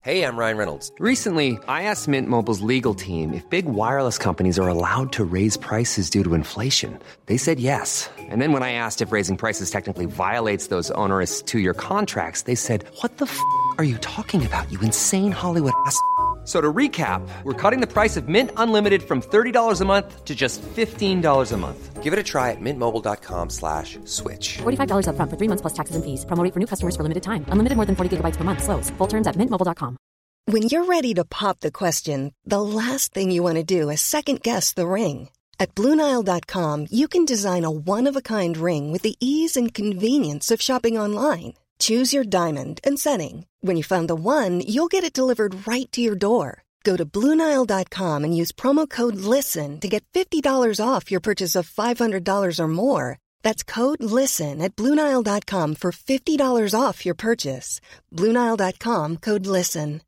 Hey, I'm Ryan Reynolds. Recently, I asked Mint Mobile's legal team if big wireless companies are allowed to raise prices due to inflation. They said yes. And then when I asked if raising prices technically violates those onerous two-year contracts, they said, "What the f*** are you talking about, you insane Hollywood ass?" So to recap, we're cutting the price of Mint Unlimited from $30 a month to just $15 a month. Give it a try at mintmobile.com/switch. $45 up front for 3 months plus taxes and fees. Promo rate for new customers for limited time. Unlimited more than 40 gigabytes per month. Slows full terms at mintmobile.com. When you're ready to pop the question, the last thing you want to do is second-guess the ring. At BlueNile.com, you can design a one-of-a-kind ring with the ease and convenience of shopping online. Choose your diamond and setting. When you find the one, you'll get it delivered right to your door. Go to BlueNile.com and use promo code LISTEN to get $50 off your purchase of $500 or more. That's code LISTEN at BlueNile.com for $50 off your purchase. BlueNile.com, code LISTEN.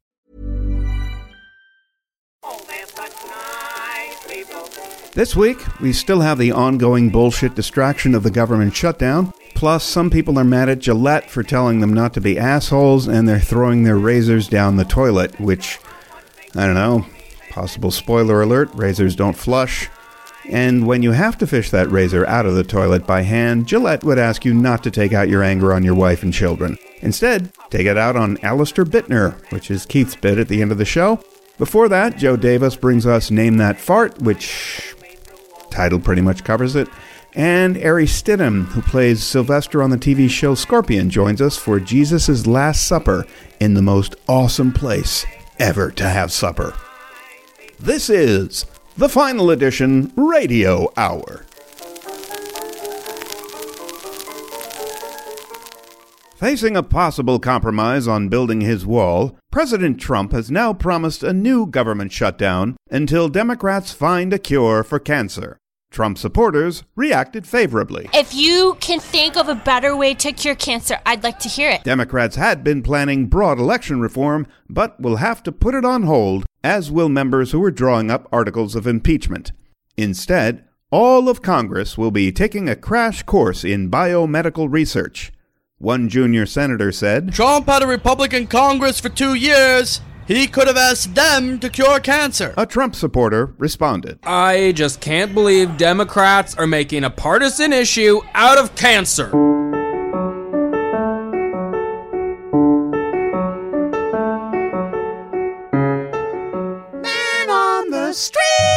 This week, we still have the ongoing bullshit distraction of the government shutdown. Plus, some people are mad at Gillette for telling them not to be assholes, and they're throwing their razors down the toilet, which, I don't know, possible spoiler alert, razors don't flush. And when you have to fish that razor out of the toilet by hand, Gillette would ask you not to take out your anger on your wife and children. Instead, take it out on Alistair Bittner, which is Keith's bit at the end of the show. Before that, Joe Davis brings us Name That Fart, which title pretty much covers it. And Ari Stidham, who plays Sylvester on the TV show Scorpion, joins us for Jesus' Last Supper in the most awesome place ever to have supper. This is the Final Edition Radio Hour. Facing a possible compromise on building his wall, President Trump has now promised a new government shutdown until Democrats find a cure for cancer. Trump supporters reacted favorably. If you can think of a better way to cure cancer, I'd like to hear it. Democrats had been planning broad election reform, but will have to put it on hold, as will members who are drawing up articles of impeachment. Instead, all of Congress will be taking a crash course in biomedical research. One junior senator said, "Trump had a Republican Congress for 2 years. He could have asked them to cure cancer." A Trump supporter responded, "I just can't believe Democrats are making a partisan issue out of cancer." Man on the street!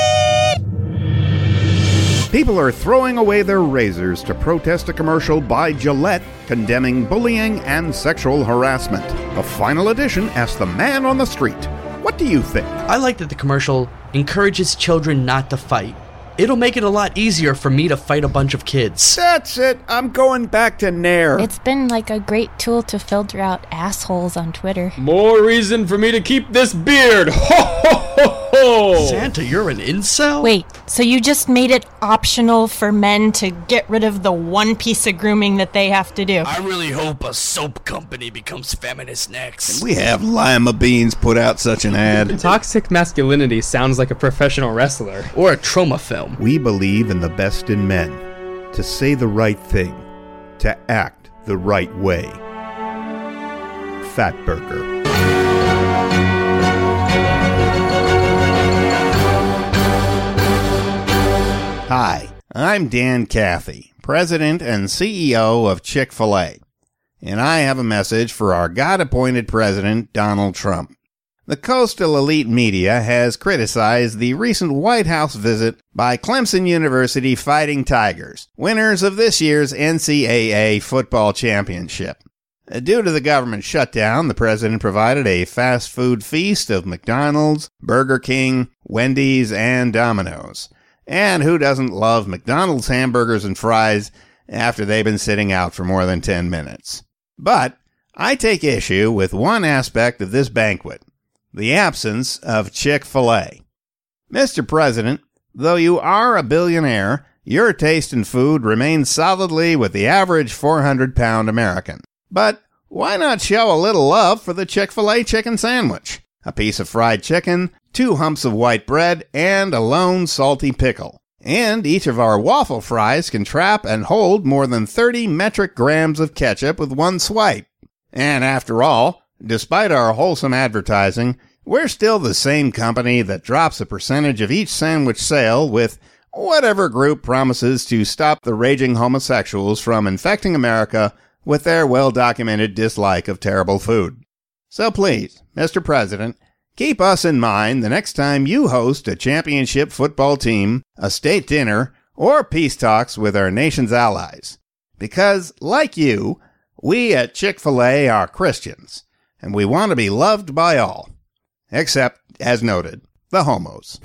People are throwing away their razors to protest a commercial by Gillette condemning bullying and sexual harassment. The Final Edition asked the man on the street, "What do you think?" I like that the commercial encourages children not to fight. It'll make it a lot easier for me to fight a bunch of kids. That's it. I'm going back to Nair. It's been like a great tool to filter out assholes on Twitter. More reason for me to keep this beard. Ho, ho, ho, ho. Santa, you're an incel? Wait, so you just made it optional for men to get rid of the one piece of grooming that they have to do? I really hope a soap company becomes feminist next. We have Lima Beans put out such an ad. Toxic masculinity sounds like a professional wrestler. Or a trauma film. We believe in the best in men, to say the right thing, to act the right way. Fatburger. Hi, I'm Dan Cathy, President and CEO of Chick-fil-A, and I have a message for our God-appointed President, Donald Trump. The coastal elite media has criticized the recent White House visit by Clemson University Fighting Tigers, winners of this year's NCAA football championship. Due to the government shutdown, the president provided a fast food feast of McDonald's, Burger King, Wendy's, and Domino's. And who doesn't love McDonald's hamburgers and fries after they've been sitting out for more than 10 minutes? But I take issue with one aspect of this banquet: the absence of Chick-fil-A. Mr. President, though you are a billionaire, your taste in food remains solidly with the average 400-pound American. But why not show a little love for the Chick-fil-A chicken sandwich? A piece of fried chicken, 2 humps of white bread, and a lone salty pickle. And each of our waffle fries can trap and hold more than 30 metric grams of ketchup with one swipe. And after all, Despite our wholesome advertising, we're still the same company that drops a percentage of each sandwich sale with whatever group promises to stop the raging homosexuals from infecting America with their well-documented dislike of terrible food. So please, Mr. President, keep us in mind the next time you host a championship football team, a state dinner, or peace talks with our nation's allies. Because, like you, we at Chick-fil-A are Christians, and we want to be loved by all. Except, as noted, the homos.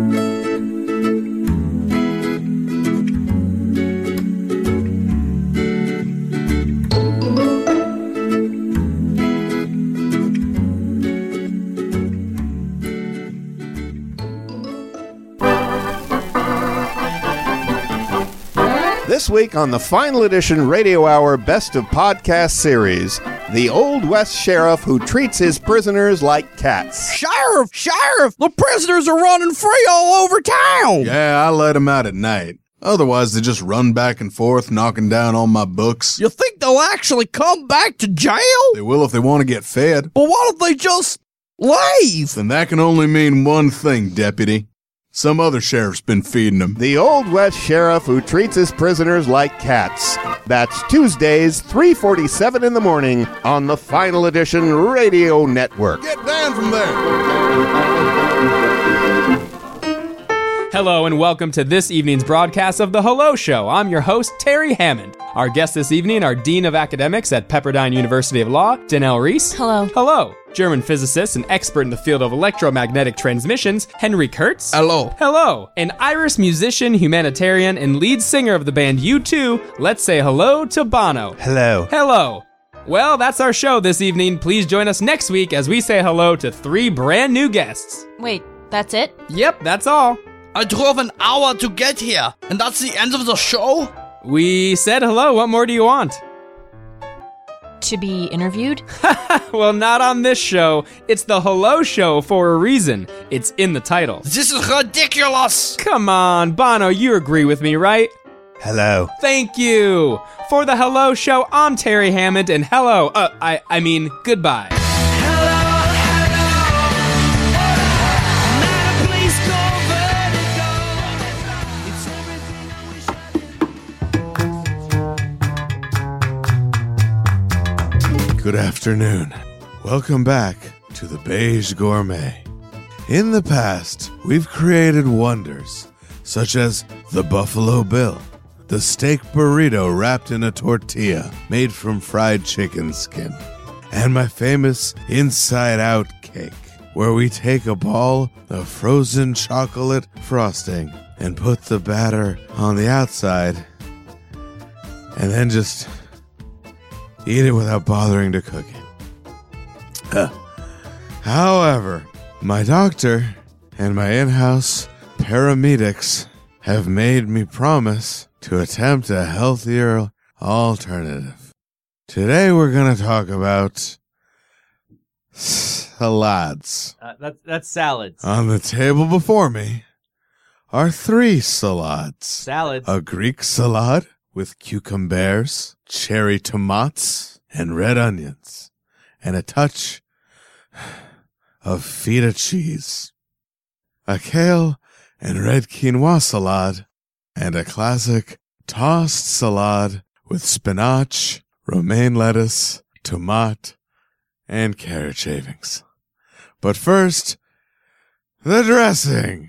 This week on the final edition Radio Hour Best of Podcast series, the Old West Sheriff who treats his prisoners like cats. Sheriff! The prisoners are running free all over town! Yeah, I let them out at night. Otherwise, they just run back and forth, knocking down all my books. You think they'll actually come back to jail? They will if they want to get fed. But what if they just leave? Then that can only mean one thing, Deputy. Some other sheriff's been feeding them. The Old West Sheriff who treats his prisoners like cats. That's Tuesdays, 3:47 in the morning on the Final Edition Radio Network. Get down from there! Hello and welcome to this evening's broadcast of The Hello Show. I'm your host, Terry Hammond. Our guests this evening are Dean of Academics at Pepperdine University of Law, Danelle Reese. Hello. Hello. German physicist and expert in the field of electromagnetic transmissions, Henry Kurtz. Hello. Hello. An Irish musician, humanitarian, and lead singer of the band U2, let's say hello to Bono. Hello. Hello. Well, that's our show this evening. Please join us next week as we say hello to 3 brand new guests. Wait, that's it? Yep, that's all. I drove an hour to get here, and that's the end of the show? We said hello. What more do you want? To be interviewed? Well, not on this show. It's the Hello Show for a reason. It's in the title. This is ridiculous! Come on, Bono, you agree with me, right? Hello. Thank you. For the Hello Show, I'm Terry Hammond, and hello, I mean, goodbye. Good afternoon. Welcome back to the Beige Gourmet. In the past, we've created wonders, such as the Buffalo Bill, the steak burrito wrapped in a tortilla made from fried chicken skin, and my famous inside-out cake, where we take a ball of frozen chocolate frosting and put the batter on the outside, and then just eat it without bothering to cook it. However, my doctor and my in-house paramedics have made me promise to attempt a healthier alternative. Today we're going to talk about salads. That's salads. On the table before me are 3 salads. Salads. A Greek salad with cucumbers, cherry tomatoes, and red onions, and a touch of feta cheese. A kale and red quinoa salad, and a classic tossed salad with spinach, romaine lettuce, tomato, and carrot shavings. But first, the dressing.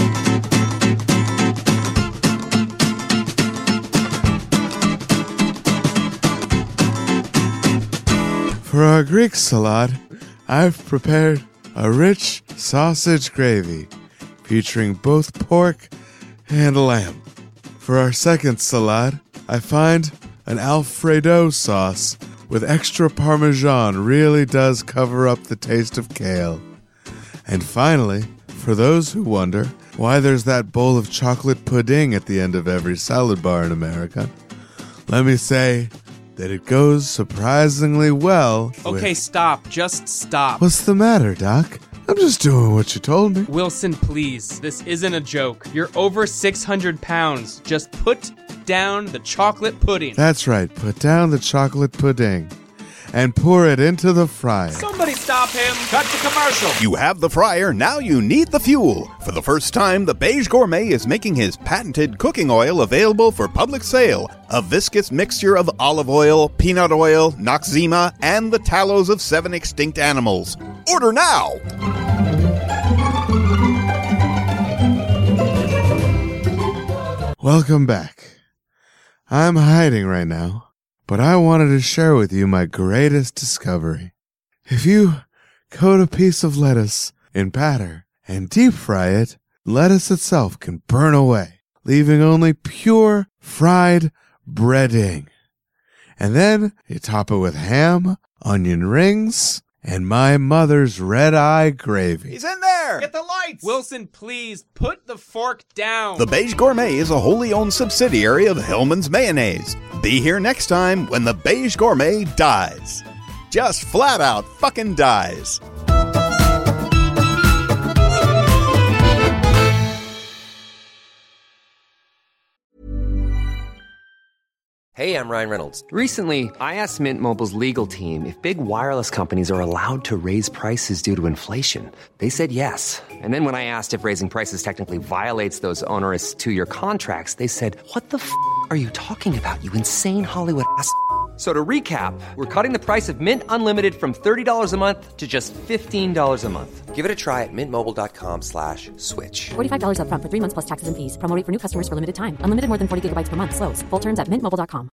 For our Greek salad, I've prepared a rich sausage gravy featuring both pork and lamb. For our second salad, I find an Alfredo sauce with extra Parmesan really does cover up the taste of kale. And finally, for those who wonder why there's that bowl of chocolate pudding at the end of every salad bar in America, let me say that it goes surprisingly well with... Okay, stop. Just stop. What's the matter, Doc? I'm just doing what you told me. Wilson, please. This isn't a joke. You're over 600 pounds. Just put down the chocolate pudding. That's right. Put down the chocolate pudding and pour it into the fryer. Somebody him. Cut to commercial. You have the fryer, now you need the fuel. For the first time, the Beige Gourmet is making his patented cooking oil available for public sale. A viscous mixture of olive oil, peanut oil, Noxzema, and the tallows of 7 extinct animals. Order now! Welcome back. I'm hiding right now, but I wanted to share with you my greatest discovery. If you coat a piece of lettuce in batter and deep fry it, lettuce itself can burn away, leaving only pure fried breading. And then you top it with ham, onion rings, and my mother's red-eye gravy. He's in there! Get the lights! Wilson, please, put the fork down. The Beige Gourmet is a wholly owned subsidiary of Hellman's Mayonnaise. Be here next time when the Beige Gourmet dies. Just flat out fucking dies. Hey, I'm Ryan Reynolds. Recently, I asked Mint Mobile's legal team if big wireless companies are allowed to raise prices due to inflation. They said yes. And then when I asked if raising prices technically violates those onerous 2-year contracts, they said, "What the f*** are you talking about, you insane Hollywood ass?" So to recap, we're cutting the price of Mint Unlimited from $30 a month to just $15 a month. Give it a try at mintmobile.com/switch. $45 up front for 3 months plus taxes and fees. Promo rate for new customers for limited time. Unlimited more than 40 gigabytes per month. Slows full terms at mintmobile.com.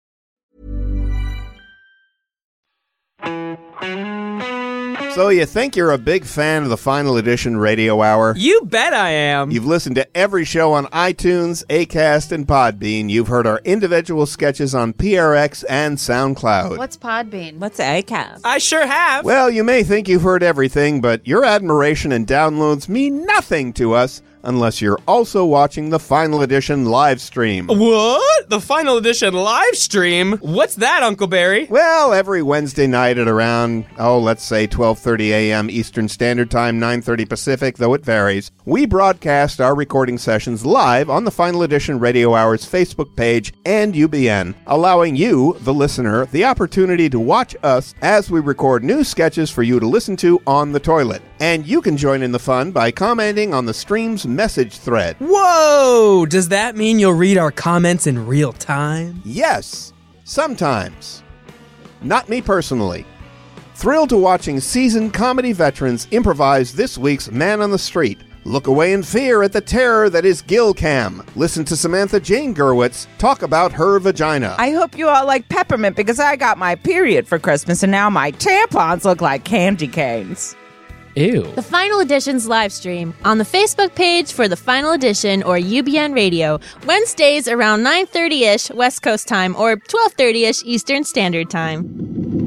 So you think you're a big fan of the Final Edition Radio Hour? You bet I am. You've listened to every show on iTunes, Acast, and Podbean. You've heard our individual sketches on PRX and SoundCloud. What's Podbean? What's Acast? I sure have. Well, you may think you've heard everything, but your admiration and downloads mean nothing to us unless you're also watching the Final Edition live stream. What? The Final Edition live stream? What's that, Uncle Barry? Well, every Wednesday night at around, let's say 12:30 a.m. Eastern Standard Time, 9:30 Pacific, though it varies, we broadcast our recording sessions live on the Final Edition Radio Hour's Facebook page and UBN, allowing you, the listener, the opportunity to watch us as we record new sketches for you to listen to on the toilet. And you can join in the fun by commenting on the stream's message thread. Whoa! Does that mean you'll read our comments in real time? Yes, sometimes. Not me personally. Thrilled to watching seasoned comedy veterans improvise this week's Man on the Street. Look away in fear at the terror that is Gil Cam. Listen to Samantha Jane Gerwitz talk about her vagina. I hope you all like peppermint because I got my period for Christmas and now my tampons look like candy canes. Ew. The Final Edition's live stream on the Facebook page for the Final Edition or UBN Radio, Wednesdays around 9:30ish West Coast time or 12:30ish Eastern Standard Time.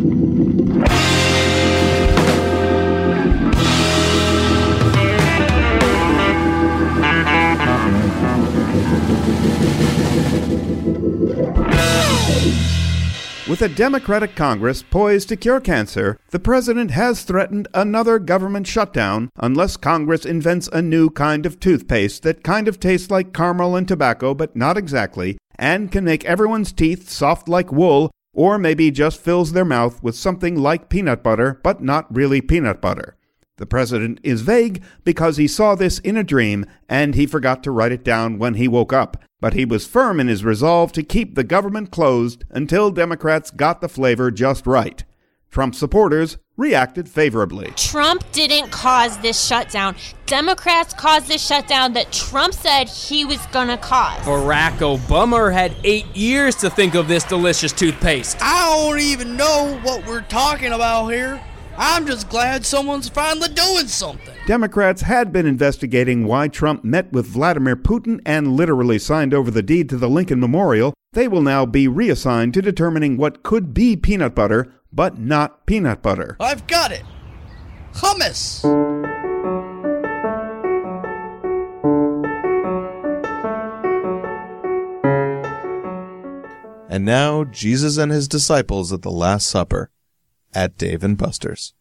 With a Democratic Congress poised to cure cancer, the president has threatened another government shutdown unless Congress invents a new kind of toothpaste that kind of tastes like caramel and tobacco, but not exactly, and can make everyone's teeth soft like wool, or maybe just fills their mouth with something like peanut butter, but not really peanut butter. The president is vague because he saw this in a dream and he forgot to write it down when he woke up. But he was firm in his resolve to keep the government closed until Democrats got the flavor just right. Trump supporters reacted favorably. Trump didn't cause this shutdown. Democrats caused this shutdown that Trump said he was gonna cause. Barack Obama had 8 years to think of this delicious toothpaste. I don't even know what we're talking about here. I'm just glad someone's finally doing something. Democrats had been investigating why Trump met with Vladimir Putin and literally signed over the deed to the Lincoln Memorial. They will now be reassigned to determining what could be peanut butter, but not peanut butter. I've got it. Hummus. And now, Jesus and his disciples at the Last Supper at Dave & Buster's.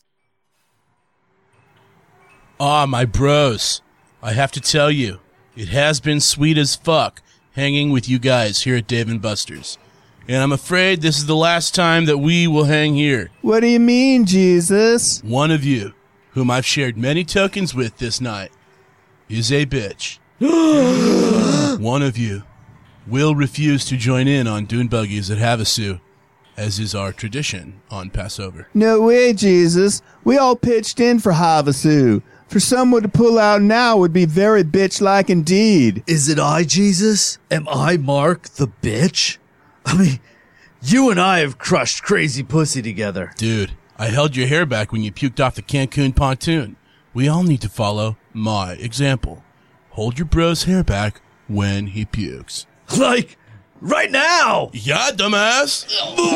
Ah, my bros. I have to tell you, it has been sweet as fuck hanging with you guys here at Dave & Buster's. and I'm afraid this is the last time that we will hang here. What do you mean, Jesus? One of you, whom I've shared many tokens with this night, is a bitch. One of you will refuse to join in on dune buggies at Havasu, as is our tradition on Passover. No way, Jesus. We all pitched in for Havasu. For someone to pull out now would be very bitch-like indeed. Is it I, Jesus? Am I Mark the bitch? I mean, you and I have crushed crazy pussy together. Dude, I held your hair back when you puked off the Cancun pontoon. We all need to follow my example. Hold your bro's hair back when he pukes. Like, right now! Yeah, dumbass!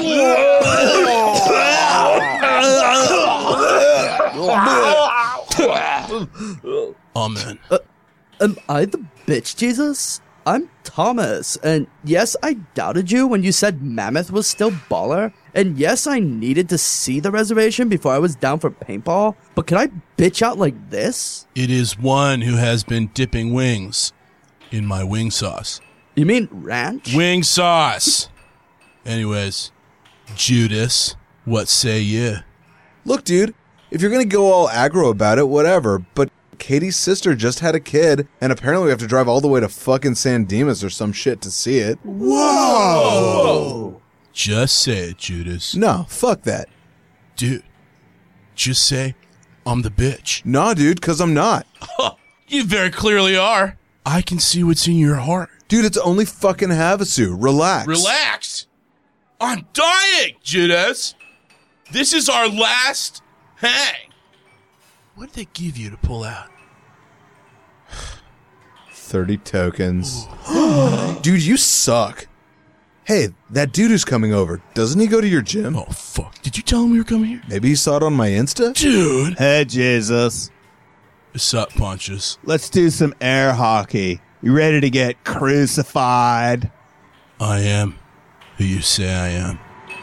Amen. Am I the bitch, Jesus? I'm Thomas, and yes, I doubted you when you said Mammoth was still baller, and yes, I needed to see the reservation before I was down for paintball, but can I bitch out like this? It is one who has been dipping wings in my wing sauce. You mean ranch? Wing sauce! Anyways, Judas, what say you? Look, dude, if you're gonna go all aggro about it, whatever, but Katie's sister just had a kid, and apparently we have to drive all the way to fucking San Dimas or some shit to see it. Whoa! Just say it, Judas. No, fuck that. Dude, just say, I'm the bitch. Nah, dude, because I'm not. You very clearly are. I can see what's in your heart. Dude, it's only fucking Havasu. Relax. Relax? I'm dying, Judas. This is our last hang. What did they give you to pull out? 30 tokens. Dude, you suck. Hey, that dude who's coming over, doesn't he go to your gym? Oh, fuck. Did you tell him we were coming here? Maybe he saw it on my Insta? Dude. Hey, Jesus. What's up, Pontius? Let's do some air hockey. You ready to get crucified? I am who you say I am.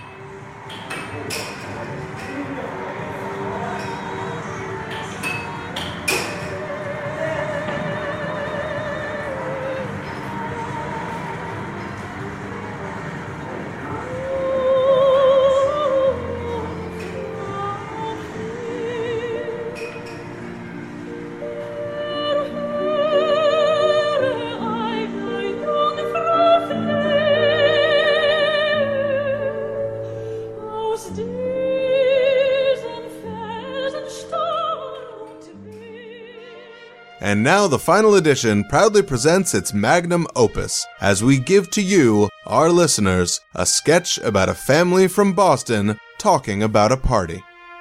And now the final edition proudly presents its magnum opus as we give to you, our listeners, a sketch about a family from Boston talking about a party.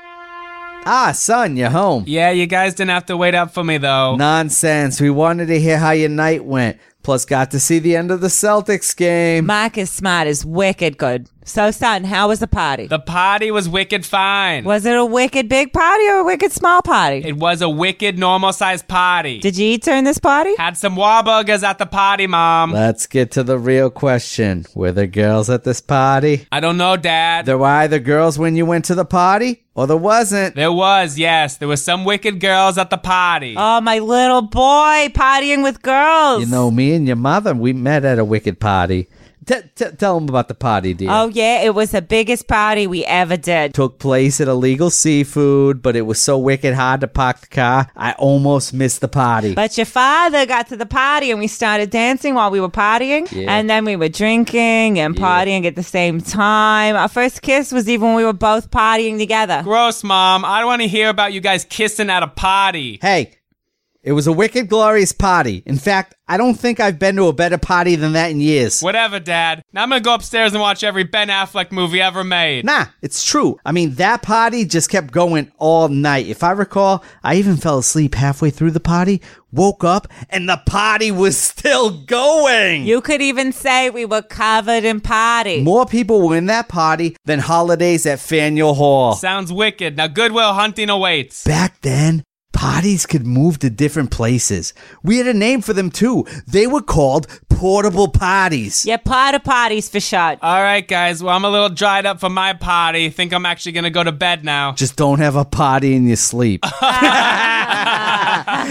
Ah, son, you're home. Yeah, you guys didn't have to wait up for me, though. Nonsense. We wanted to hear how your night went. Plus, got to see the end of the Celtics game. Marcus Smart is wicked good. So, son, how was the party? The party was wicked fine. Was it a wicked big party or a wicked small party? It was a wicked normal-sized party. Did you eat during this party? Had some Warburgers at the party, Mom. Let's get to the real question. Were there girls at this party? I don't know, Dad. There were either girls when you went to the party, or there wasn't. There was, yes. There were some wicked girls at the party. Oh, my little boy, partying with girls. You know, me and your mother, we met at a wicked party. Tell them about the party, dear. Oh, yeah, it was the biggest party we ever did. Took place at Illegal Seafood, but it was so wicked hard to park the car, I almost missed the party. But your father got to the party and we started dancing while we were partying. Yeah. And then we were drinking and partying at the same time. Our first kiss was even when we were both partying together. Gross, Mom. I don't want to hear about you guys kissing at a party. Hey, it was a wicked glorious party. In fact, I don't think I've been to a better party than that in years. Whatever, Dad. Now I'm gonna go upstairs and watch every Ben Affleck movie ever made. Nah, it's true. I mean, that party just kept going all night. If I recall, I even fell asleep halfway through the party, woke up, and the party was still going. You could even say we were covered in party. More people were in that party than holidays at Faneuil Hall. Sounds wicked. Now Goodwill Hunting awaits. Back then, parties could move to different places. We had a name for them too. They were called portable parties. Yeah, porta parties for short. All right, guys. Well, I'm a little dried up for my party. Think I'm actually going to go to bed now. Just don't have a party in your sleep.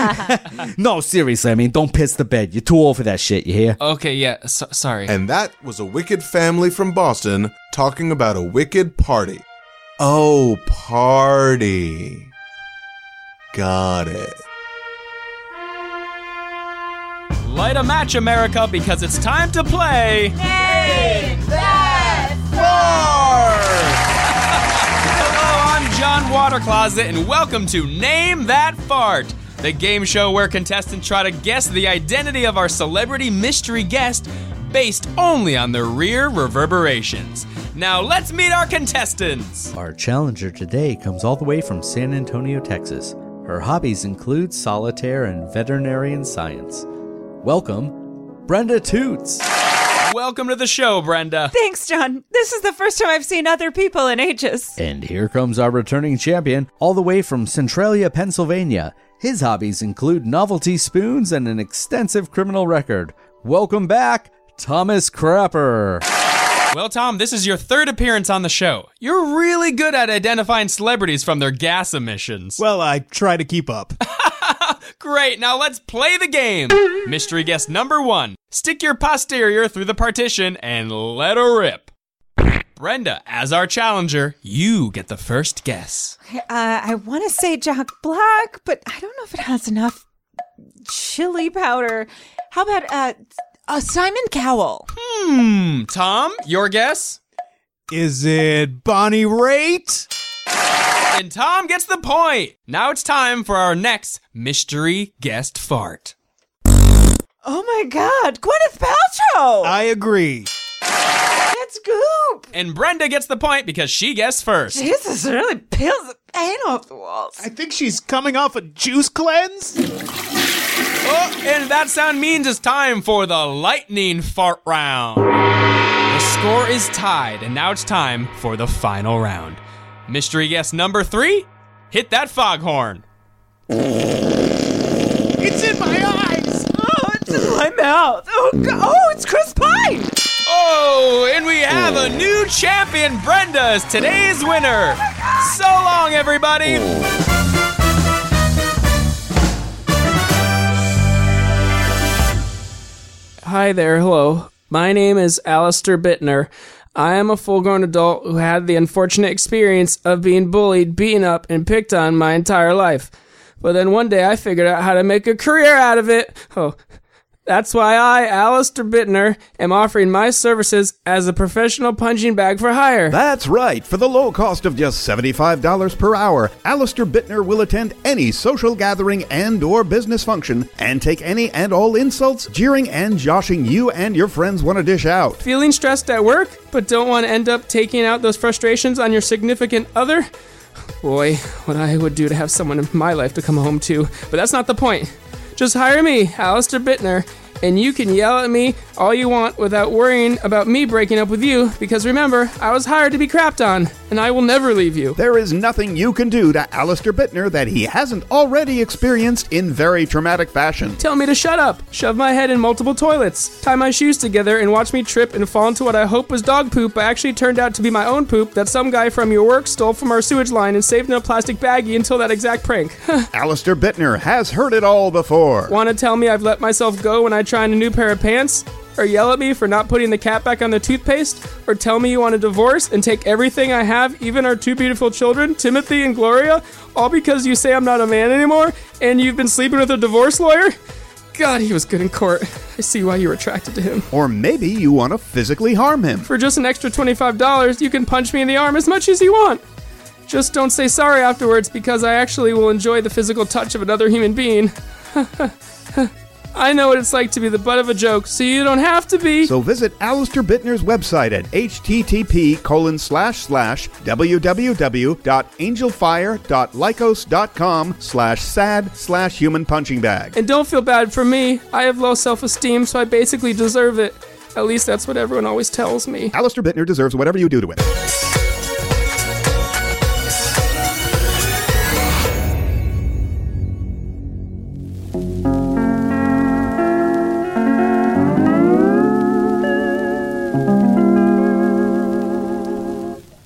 No, seriously, I mean, don't piss the bed. You're too old for that shit, you hear? Okay, yeah, sorry. And that was a wicked family from Boston talking about a wicked party. Oh, party. Got it. Light a match, America, because it's time to play... Name That Hello, I'm John Watercloset, and welcome to Name That Fart, the game show where contestants try to guess the identity of our celebrity mystery guest based only on their rear reverberations. Now let's meet our contestants. Our challenger today comes all the way from San Antonio, Texas. Her hobbies include solitaire and veterinarian science. Welcome, Brenda Toots. Welcome to the show, Brenda. Thanks, John. This is the first time I've seen other people in ages. And here comes our returning champion, all the way from Centralia, Pennsylvania. His hobbies include novelty spoons and an extensive criminal record. Welcome back, Thomas Crapper. Well, Tom, this is your third appearance on the show. You're really good at identifying celebrities from their gas emissions. Well, I try to keep up. Great, now let's play the game. Mystery guest number 1. Stick your posterior through the partition and let her rip. Brenda, as our challenger, you get the first guess. I want to say Jack Black, but I don't know if it has enough chili powder. How about Simon Cowell? Tom, your guess? Is it Bonnie Raitt? And Tom gets the point. Now it's time for our next mystery guest fart. Oh my God, Gwyneth Paltrow! I agree. That's Goop! And Brenda gets the point because she guessed first. Jesus, it really peels the paint off the walls. I think she's coming off a juice cleanse. Oh, and that sound means it's time for the lightning fart round. The score is tied, and now it's time for the final round. Mystery guest number 3, hit that foghorn. It's in my eyes. Oh, it's in my mouth. Oh, oh, it's Chris Pine. Oh, and we have a new champion. Brenda is today's winner. So long, everybody. Hi there, hello. My name is Alistair Bittner. I am a full-grown adult who had the unfortunate experience of being bullied, beaten up, and picked on my entire life. But then one day I figured out how to make a career out of it. Oh, that's why I, Alistair Bittner, am offering my services as a professional punching bag for hire. That's right. For the low cost of just $75 per hour, Alistair Bittner will attend any social gathering and or business function and take any and all insults, jeering, and joshing you and your friends want to dish out. Feeling stressed at work, but don't want to end up taking out those frustrations on your significant other? Boy, what I would do to have someone in my life to come home to. But that's not the point. Just hire me, Alistair Bittner, and you can yell at me all you want without worrying about me breaking up with you, because remember, I was hired to be crapped on, and I will never leave you. There is nothing you can do to Alistair Bittner that he hasn't already experienced in very traumatic fashion. Tell me to shut up, shove my head in multiple toilets, tie my shoes together and watch me trip and fall into what I hope was dog poop but actually turned out to be my own poop that some guy from your work stole from our sewage line and saved in a plastic baggie until that exact prank. Alistair Bittner has heard it all before. Want to tell me I've let myself go when I try on a new pair of pants? Or yell at me for not putting the cap back on the toothpaste? Or tell me you want a divorce and take everything I have, even our 2 beautiful children, Timothy and Gloria, all because you say I'm not a man anymore and you've been sleeping with a divorce lawyer? God, he was good in court. I see why you were attracted to him. Or maybe you want to physically harm him. For just an extra $25, you can punch me in the arm as much as you want. Just don't say sorry afterwards, because I actually will enjoy the physical touch of another human being. I know what it's like to be the butt of a joke, so you don't have to be. So visit Alistair Bittner's website at http://www.angelfire.lycos.com/sad/human punching bag. And don't feel bad for me. I have low self-esteem, so I basically deserve it. At least that's what everyone always tells me. Alistair Bittner deserves whatever you do to him.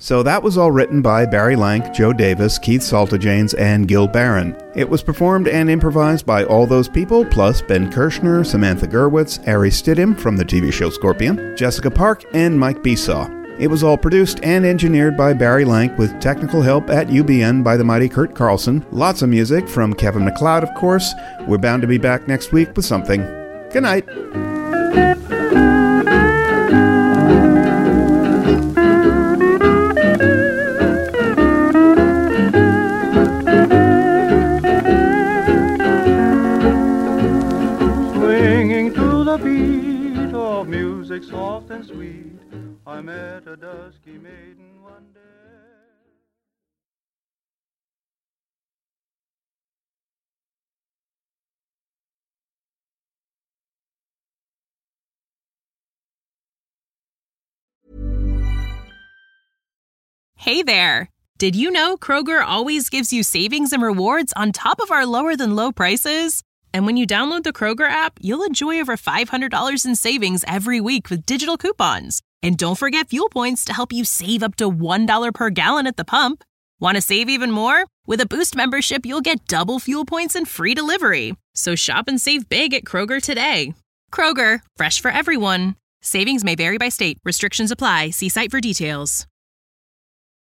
So that was all written by Barry Lank, Joe Davis, Keith Saltajanes, and Gil Barron. It was performed and improvised by all those people, plus Ben Kirshner, Samantha Gerwitz, Ari Stidham from the TV show Scorpion, Jessica Park, and Mike Besaw. It was all produced and engineered by Barry Lank with technical help at UBN by the mighty Kurt Carlson. Lots of music from Kevin MacLeod, of course. We're bound to be back next week with something. Good night. Swinging to the beat of music soft and sweet, I met a dusky maiden one day. Hey there! Did you know Kroger always gives you savings and rewards on top of our lower-than-low prices? And when you download the Kroger app, you'll enjoy over $500 in savings every week with digital coupons. And don't forget fuel points to help you save up to $1 per gallon at the pump. Want to save even more? With a Boost membership, you'll get double fuel points and free delivery. So shop and save big at Kroger today. Kroger, fresh for everyone. Savings may vary by state. Restrictions apply. See site for details.